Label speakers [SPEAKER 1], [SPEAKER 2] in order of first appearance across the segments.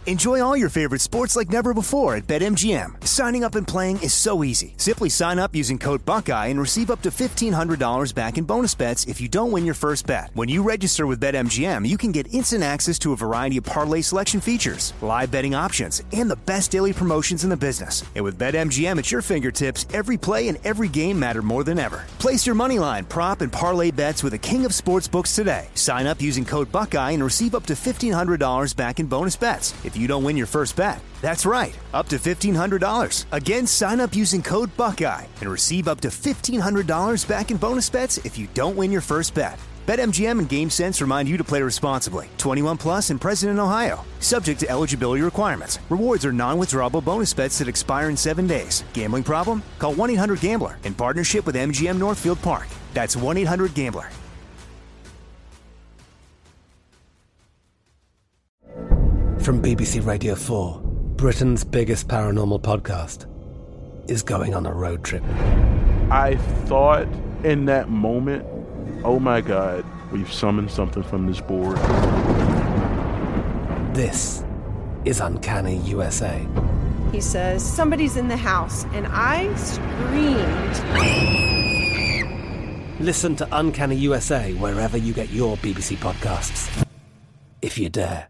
[SPEAKER 1] Enjoy all your favorite sports like never before at BetMGM. Signing up and playing is so easy. Simply sign up using code Buckeye and receive up to $1,500 back in bonus bets if you don't win your first bet. When you register with BetMGM, you can get instant access to a variety of parlay selection features, live betting options, and the best daily promotions in the business. And with BetMGM at your fingertips, every play and every game matter more than ever. Place your moneyline, prop, and parlay bets with the king of sportsbooks today. Sign up using code Buckeye and receive up to $1,500 back in bonus bets if you don't win your first bet. That's right, up to $1,500. Again, sign up using code Buckeye and receive up to $1,500 back in bonus bets if you don't win your first bet. BetMGM and GameSense remind you to play responsibly. 21 plus and present in Ohio. Subject to eligibility requirements. Rewards are non-withdrawable bonus bets that expire in 7 days. Gambling problem? Call 1-800-GAMBLER in partnership with MGM Northfield Park. That's 1-800-GAMBLER.
[SPEAKER 2] From BBC Radio 4, Britain's biggest paranormal podcast is going on a road trip.
[SPEAKER 3] I thought in that moment, oh my God, we've summoned something from this board.
[SPEAKER 2] This is Uncanny USA.
[SPEAKER 4] He says, somebody's in the house, and I screamed.
[SPEAKER 2] Listen to Uncanny USA wherever you get your BBC podcasts, if you dare.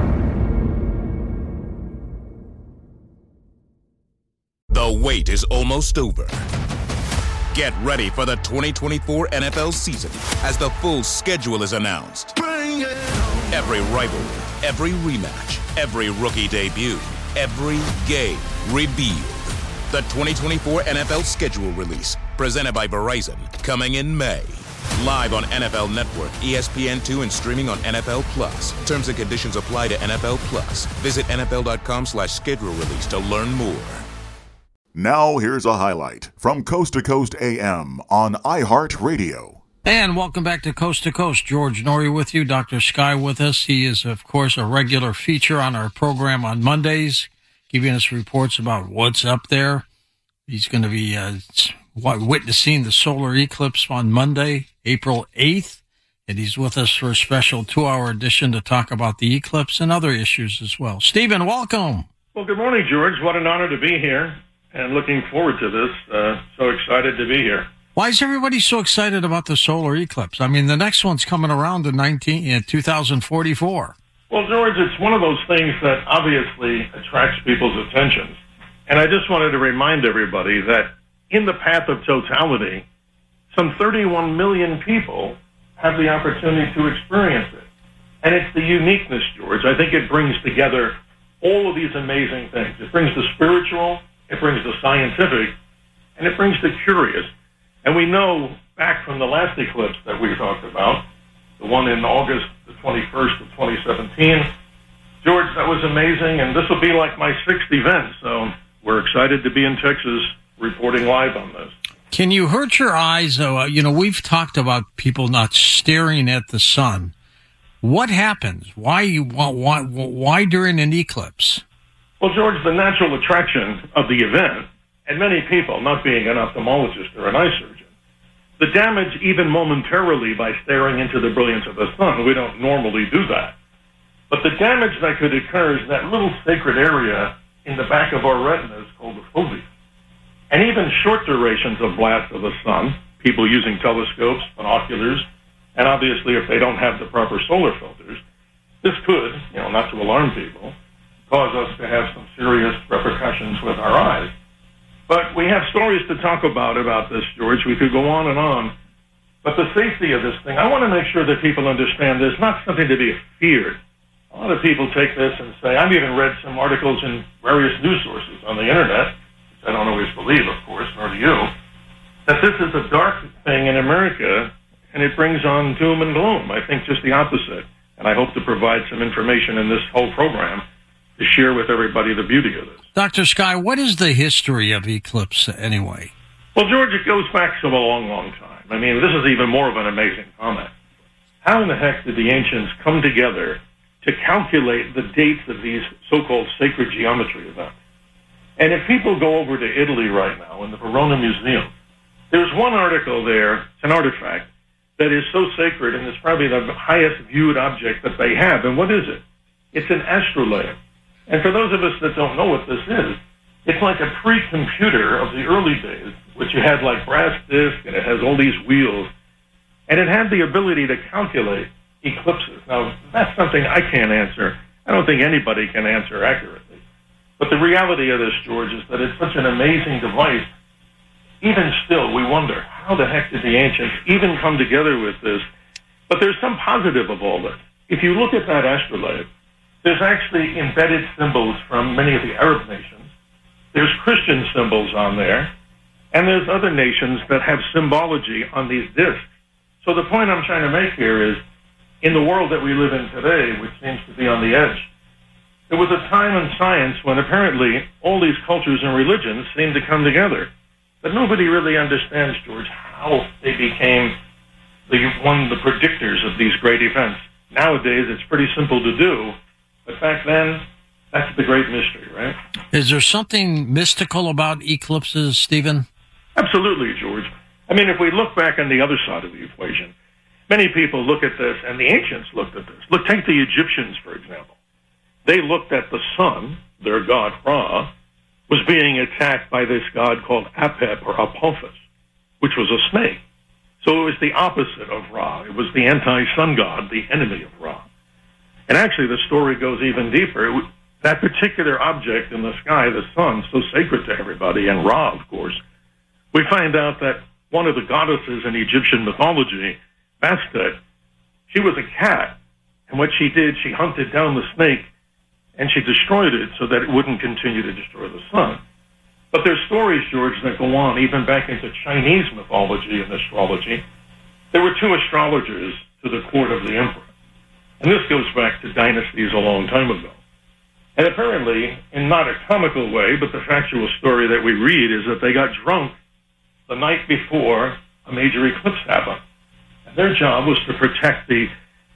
[SPEAKER 5] The wait is almost over. Get ready for the 2024 NFL season as the full schedule is announced. Every rivalry, every rematch, every rookie debut, every game revealed. The 2024 NFL schedule release, presented by Verizon, coming in May. Live on NFL Network, ESPN2, and streaming on NFL Plus. Terms and conditions apply to NFL Plus. Visit NFL.com/schedule release to learn more.
[SPEAKER 6] Now here's a highlight from Coast to Coast AM on iHeartRadio.
[SPEAKER 7] And welcome back to Coast. George Norrie with you, Dr. Sky with us. He is, of course, a regular feature on our program on Mondays, giving us reports about what's up there. He's going to be witnessing the solar eclipse on Monday, April 8th, and he's with us for a special 2-hour edition to talk about the eclipse and other issues as well. Stephen, welcome.
[SPEAKER 8] Well, good morning, George. What an honor to be here. And looking forward to this. So excited to be here.
[SPEAKER 7] Why is everybody so excited about the solar eclipse? I mean, the next one's coming around in 2044.
[SPEAKER 8] Well, George, it's one of those things that obviously attracts people's attention. And I just wanted to remind everybody that in the path of totality, some 31 million people have the opportunity to experience it. And it's the uniqueness, George. I think it brings together all of these amazing things. It brings the spiritual, it brings the scientific, and it brings the curious. And we know back from the last eclipse that we talked about, the one in August the 21st of 2017, George, that was amazing, and this will be like my 6th event, so we're excited to be in Texas reporting live on this.
[SPEAKER 7] Can you hurt your eyes? We've talked about people not staring at the sun. What happens? Why during an eclipse?
[SPEAKER 8] Well, George, the natural attraction of the event, and many people, not being an ophthalmologist or an eye surgeon, the damage even momentarily by staring into the brilliance of the sun, we don't normally do that. But the damage that could occur is that little sacred area in the back of our retinas called the fovea. And even short durations of blast of the sun, people using telescopes, binoculars, and obviously if they don't have the proper solar filters, this could, not to alarm people, cause us to have some serious repercussions with our eyes. But we have stories to talk about this, George. We could go on and on. But the safety of this thing, I want to make sure that people understand there's not something to be feared. A lot of people take this and say, I've even read some articles in various news sources on the internet, which I don't always believe, of course, nor do you, that this is a dark thing in America and it brings on doom and gloom. I think just the opposite. And I hope to provide some information in this whole program to share with everybody the beauty of this.
[SPEAKER 7] Dr. Sky, what is the history of eclipse anyway?
[SPEAKER 8] Well, George, it goes back to a long, long time. I mean, this is even more of an amazing comment. How in the heck did the ancients come together to calculate the dates of these so-called sacred geometry events? And if people go over to Italy right now in the Verona Museum, there's one article there, it's an artifact, that is so sacred, and it's probably the highest viewed object that they have. And what is it? It's an astrolabe. And for those of us that don't know what this is, it's like a pre-computer of the early days, which you had like brass disc, and it has all these wheels, and it had the ability to calculate eclipses. Now, that's something I can't answer. I don't think anybody can answer accurately. But the reality of this, George, is that it's such an amazing device. Even still, we wonder, how the heck did the ancients even come together with this? But there's some positive of all this. If you look at that astrolabe, there's actually embedded symbols from many of the Arab nations. There's Christian symbols on there, and there's other nations that have symbology on these discs. So the point I'm trying to make here is, in the world that we live in today, which seems to be on the edge, there was a time in science when apparently all these cultures and religions seemed to come together. But nobody really understands, George, how they became one of the predictors of these great events. Nowadays, it's pretty simple to do, but back then, that's the great mystery, right?
[SPEAKER 7] Is there something mystical about eclipses, Stephen?
[SPEAKER 8] Absolutely, George. I mean, if we look back on the other side of the equation, many people look at this, and the ancients looked at this. Look, take the Egyptians, for example. They looked at the sun, their god Ra, was being attacked by this god called Apep or Apophis, which was a snake. So it was the opposite of Ra. It was the anti-sun god, the enemy of Ra. And actually, the story goes even deeper. That particular object in the sky, the sun, so sacred to everybody, and Ra, of course, we find out that one of the goddesses in Egyptian mythology, Bastet, she was a cat, and what she did, she hunted down the snake, and she destroyed it so that it wouldn't continue to destroy the sun. But there's stories, George, that go on even back into Chinese mythology and astrology. There were two astrologers to the court of the emperor, and this goes back to dynasties a long time ago. And apparently, in not a comical way, but the factual story that we read is that they got drunk the night before a major eclipse happened. And their job was to protect the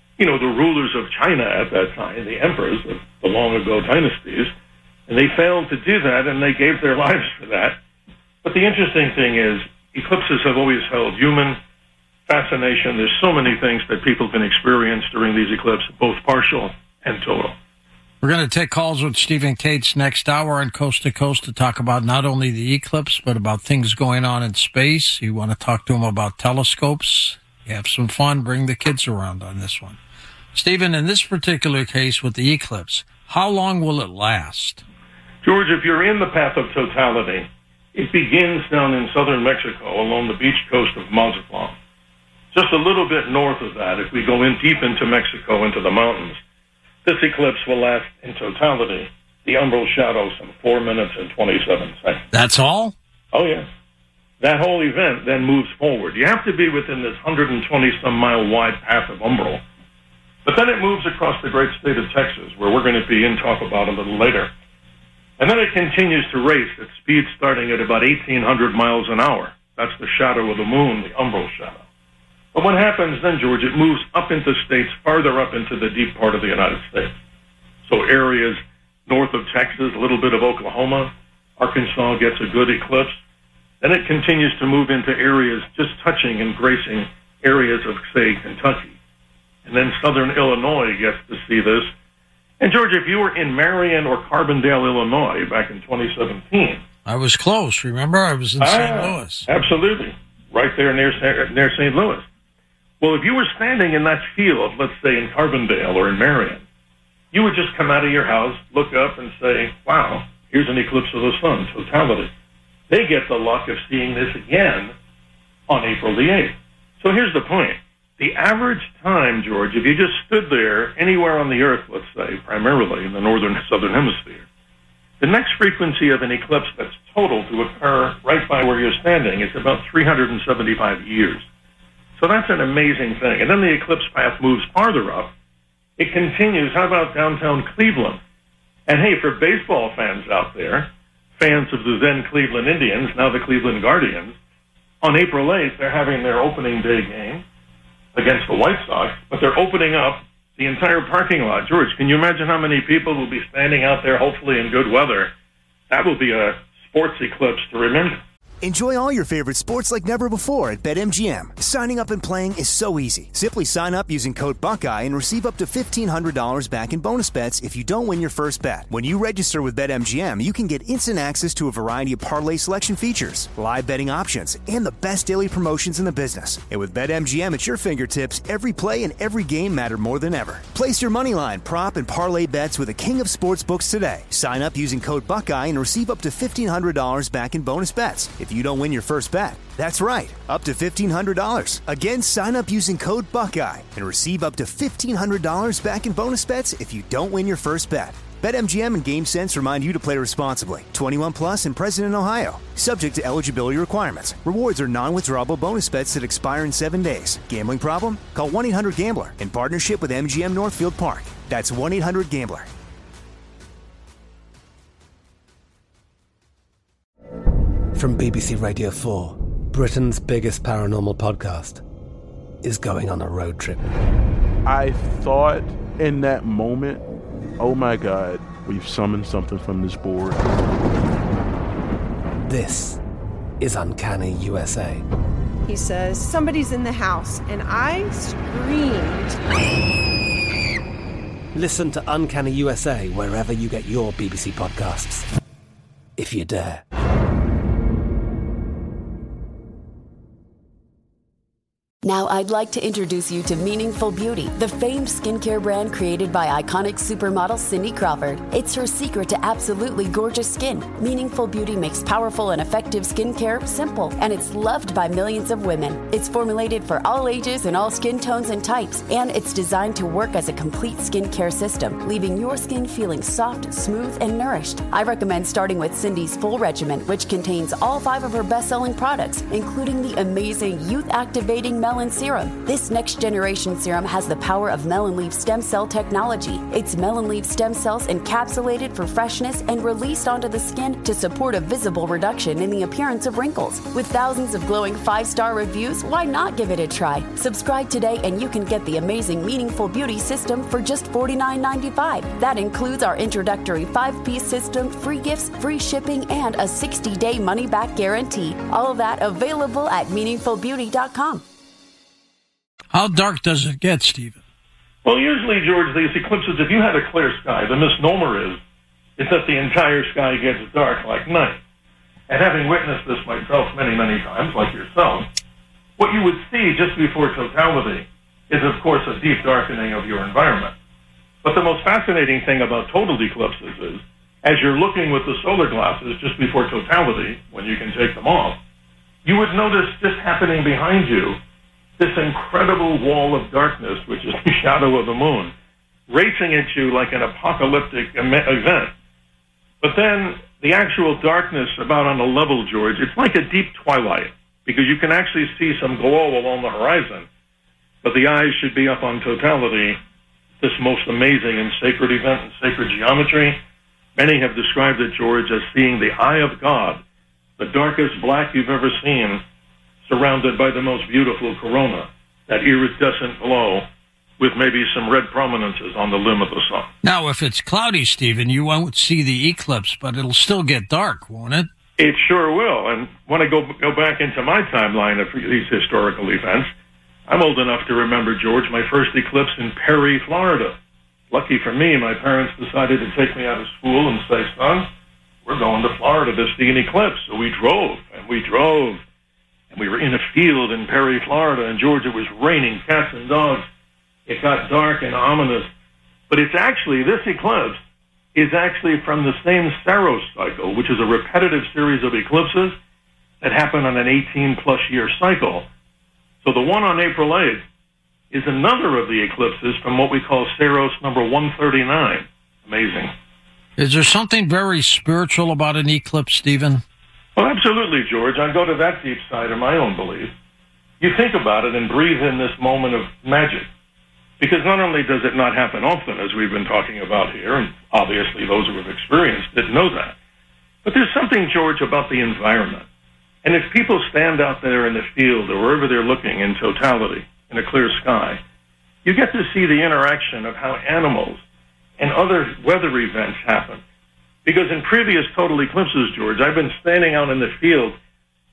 [SPEAKER 8] rulers of China at that time, the emperors of the long-ago dynasties. And they failed to do that, and they gave their lives for that. But the interesting thing is, eclipses have always held human fascination. There's so many things that people can experience during these eclipses, both partial and total.
[SPEAKER 7] We're going to take calls with Stephen Cates next hour on Coast to Coast to talk about not only the eclipse, but about things going on in space. You want to talk to him about telescopes. You have some fun. Bring the kids around on this one. Stephen, in this particular case with the eclipse, how long will it last?
[SPEAKER 8] George, if you're in the path of totality, it begins down in southern Mexico along the beach coast of Mazatlan. Just a little bit north of that, if we go in deep into Mexico, into the mountains, this eclipse will last in totality, the umbral shadow, some 4 minutes and 27 seconds.
[SPEAKER 7] That's all?
[SPEAKER 8] Oh, yeah. That whole event then moves forward. You have to be within this 120-some-mile wide path of umbral. But then it moves across the great state of Texas, where we're going to be in talk about a little later. And then it continues to race at speed starting at about 1,800 miles an hour. That's the shadow of the moon, the umbral shadow. But what happens then, George, it moves up into states, farther up into the deep part of the United States. So areas north of Texas, a little bit of Oklahoma, Arkansas gets a good eclipse. Then it continues to move into areas just touching and gracing areas of, say, Kentucky. And then southern Illinois gets to see this. And, George, if you were in Marion or Carbondale, Illinois, back in 2017...
[SPEAKER 7] I was close, remember? I was in St. Louis.
[SPEAKER 8] Absolutely. Right there near St. Louis. Well, if you were standing in that field, let's say in Carbondale or in Marion, you would just come out of your house, look up, and say, wow, here's an eclipse of the sun, totality. They get the luck of seeing this again on April the 8th. So here's the point. The average time, George, if you just stood there anywhere on the Earth, let's say, primarily in the northern southern hemisphere, the next frequency of an eclipse that's total to occur right by where you're standing is about 375 years. So that's an amazing thing. And then the eclipse path moves farther up. It continues. How about downtown Cleveland? And hey, for baseball fans out there, fans of the then Cleveland Indians, now the Cleveland Guardians, on April 8th, they're having their opening day game against the White Sox, but they're opening up the entire parking lot. George, can you imagine how many people will be standing out there, hopefully in good weather? That will be a sports eclipse to remember.
[SPEAKER 1] Enjoy all your favorite sports like never before at BetMGM. Signing up and playing is so easy. Simply sign up using code Buckeye and receive up to $1,500 back in bonus bets if you don't win your first bet. When you register with BetMGM, you can get instant access to a variety of parlay selection features, live betting options, and the best daily promotions in the business. And with BetMGM at your fingertips, every play and every game matter more than ever. Place your moneyline, prop, and parlay bets with the king of sportsbooks today. Sign up using code Buckeye and receive up to $1,500 back in bonus bets if you don't win your first bet. That's right, up to $1,500. Again, sign up using code Buckeye and receive up to $1,500 back in bonus bets if you don't win your first bet. BetMGM and GameSense remind you to play responsibly. 21 plus and present in Ohio. Subject to eligibility requirements. Rewards are non-withdrawable bonus bets that expire in 7 days. Gambling problem? Call 1-800-GAMBLER in partnership with MGM Northfield Park. That's 1-800-GAMBLER.
[SPEAKER 2] From BBC Radio 4, Britain's biggest paranormal podcast is going on a road trip.
[SPEAKER 3] I thought in that moment, oh my God, we've summoned something from this board.
[SPEAKER 2] This is Uncanny USA.
[SPEAKER 4] He says, somebody's in the house, and I screamed.
[SPEAKER 2] Listen to Uncanny USA wherever you get your BBC podcasts, if you dare.
[SPEAKER 9] Now I'd like to introduce you to Meaningful Beauty, the famed skincare brand created by iconic supermodel Cindy Crawford. It's her secret to absolutely gorgeous skin. Meaningful Beauty makes powerful and effective skincare simple, and it's loved by millions of women. It's formulated for all ages and all skin tones and types, and it's designed to work as a complete skincare system, leaving your skin feeling soft, smooth, and nourished. I recommend starting with Cindy's full regimen, which contains all 5 of her best-selling products, including the amazing youth-activating Melon Serum. This next-generation serum has the power of melon leaf stem cell technology. It's melon leaf stem cells encapsulated for freshness and released onto the skin to support a visible reduction in the appearance of wrinkles. With thousands of glowing 5-star reviews, why not give it a try? Subscribe today and you can get the amazing Meaningful Beauty system for just $49.95. That includes our introductory 5-piece system, free gifts, free shipping, and a 60-day money-back guarantee. All of that available at meaningfulbeauty.com.
[SPEAKER 7] How dark does it get, Stephen?
[SPEAKER 8] Well, usually, George, these eclipses, if you had a clear sky, the misnomer is that the entire sky gets dark like night. And having witnessed this myself many, many times, like yourself, what you would see just before totality is, of course, a deep darkening of your environment. But the most fascinating thing about total eclipses is, as you're looking with the solar glasses just before totality, when you can take them off, you would notice just happening behind you this incredible wall of darkness, which is the shadow of the moon, racing at you like an apocalyptic event. But then the actual darkness about on the level, George, it's like a deep twilight, because you can actually see some glow along the horizon. But the eyes should be up on totality, this most amazing and sacred event in sacred geometry. Many have described it, George, as seeing the eye of God, the darkest black you've ever seen, surrounded by the most beautiful corona, that iridescent glow with maybe some red prominences on the limb of the sun.
[SPEAKER 7] Now, if it's cloudy, Stephen, you won't see the eclipse, but it'll still get dark, won't it?
[SPEAKER 8] It sure will. And when I go back into my timeline of these historical events, I'm old enough to remember, George, my first eclipse in Perry, Florida. Lucky for me, my parents decided to take me out of school and say, son, we're going to Florida to see an eclipse. So we drove, and we drove. And we were in a field in Perry, Florida, and George, it was raining cats and dogs. It got dark and ominous. But it's actually, this eclipse is actually from the same Saros cycle, which is a repetitive series of eclipses that happen on an 18-plus year cycle. So the one on April 8th is another of the eclipses from what we call Saros number 139. Amazing.
[SPEAKER 7] Is there something very spiritual about an eclipse, Stephen?
[SPEAKER 8] Well, absolutely, George. I go to that deep side of my own belief. You think about it and breathe in this moment of magic. Because not only does it not happen often, as we've been talking about here, and obviously those who have experienced it know that, but there's something, George, about the environment. And if people stand out there in the field or wherever they're looking in totality, in a clear sky, you get to see the interaction of how animals and other weather events happen. Because in previous total eclipses, George, I've been standing out in the field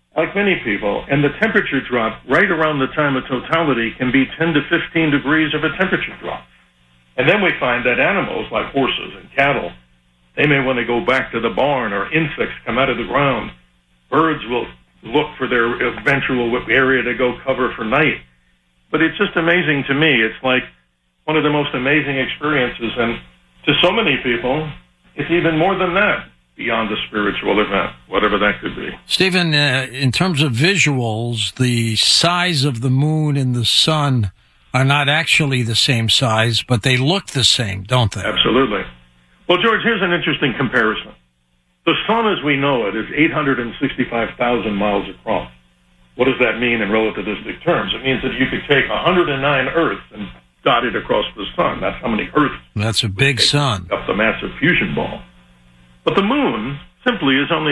[SPEAKER 8] like many people, and the temperature drop right around the time of totality can be 10 to 15 degrees of a temperature drop. And then we find that animals like horses and cattle, they may want to go back to the barn, or insects come out of the ground. Birds will look for their eventual area to go cover for night. But it's just amazing to me. It's like one of the most amazing experiences. And to so many people, it's even more than that, beyond a spiritual event, whatever that could be.
[SPEAKER 7] Stephen, in terms of visuals, the size of the moon and the sun are not actually the same size, but they look the same, don't they?
[SPEAKER 8] Absolutely. Well, George, here's an interesting comparison. The sun as we know it is 865,000 miles across. What does that mean in relativistic terms? It means that you could take 109 Earths and dot it across the sun. That's how many Earths.
[SPEAKER 7] That's a big sun.
[SPEAKER 8] Up the massive fusion ball. But the moon simply is only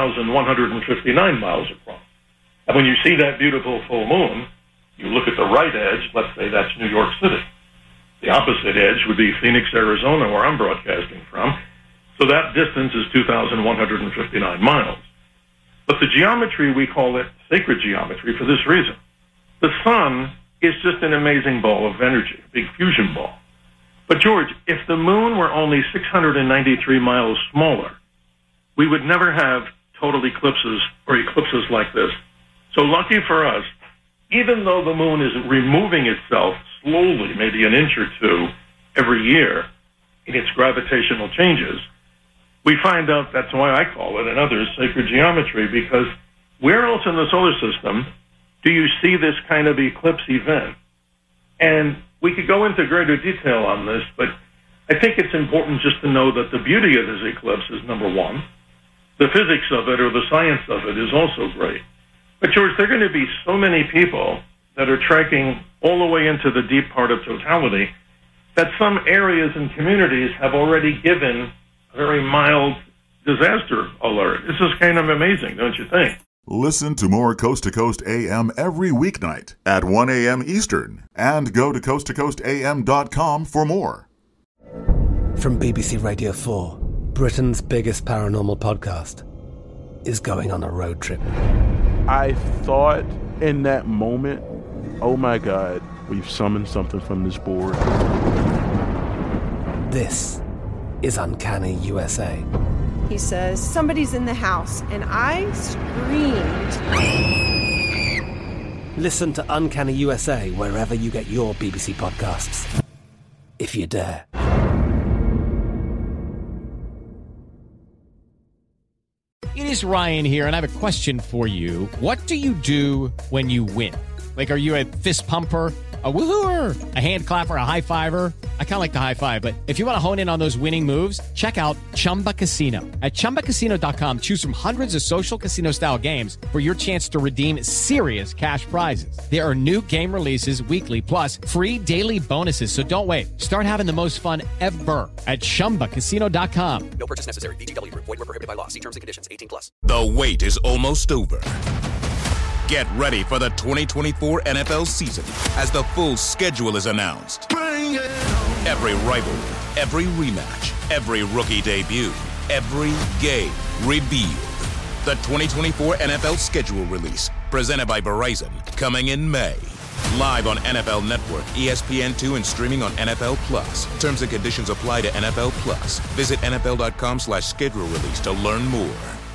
[SPEAKER 8] 2,159 miles across. And when you see that beautiful full moon, you look at the right edge, let's say that's New York City. The opposite edge would be Phoenix, Arizona, where I'm broadcasting from. So that distance is 2,159 miles. But the geometry, we call it sacred geometry for this reason. The sun is just an amazing ball of energy, a big fusion ball. But George, if the moon were only 693 miles smaller, we would never have total eclipses or eclipses like this. So lucky for us, even though the moon is removing itself slowly, maybe an inch or two every year in its gravitational changes, we find out that's why I call it and others sacred geometry, because where else in the solar system do you see this kind of eclipse event? And we could go into greater detail on this, but I think it's important just to know that the beauty of this eclipse is number one. The physics of it or the science of it is also great. But George, there are going to be so many people that are trekking all the way into the deep part of totality that some areas and communities have already given a very mild disaster alert. This is kind of amazing, don't you think?
[SPEAKER 6] Listen to more Coast to Coast AM every weeknight at 1 a.m. Eastern, and go to coasttocoastam.com for more.
[SPEAKER 2] From BBC Radio 4, Britain's biggest paranormal podcast is going on a road trip.
[SPEAKER 3] I thought in that moment, oh my God, we've summoned something from this board.
[SPEAKER 2] This is Uncanny USA.
[SPEAKER 4] He says, somebody's in the house, and I screamed.
[SPEAKER 2] Listen to Uncanny USA wherever you get your BBC podcasts, if you dare.
[SPEAKER 10] It is Ryan here, and I have a question for you. What do you do when you win? Like, are you a fist pumper, a woo-hooer, a hand clapper, a high-fiver? I kind of like the high-five, but if you want to hone in on those winning moves, check out Chumba Casino. At ChumbaCasino.com, choose from hundreds of social casino-style games for your chance to redeem serious cash prizes. There are new game releases weekly, plus free daily bonuses, so don't wait. Start having the most fun ever at ChumbaCasino.com.
[SPEAKER 11] No purchase necessary. VGW. Void where prohibited by law. See terms and conditions. 18+.
[SPEAKER 5] The wait is almost over. Get ready for the 2024 NFL season as the full schedule is announced. Every rivalry, every rematch, every rookie debut, every game revealed. The 2024 NFL schedule release, presented by Verizon, coming in May. Live on NFL Network, ESPN2, and streaming on NFL Plus. Terms and conditions apply to NFL Plus. Visit NFL.com/schedule release to learn more.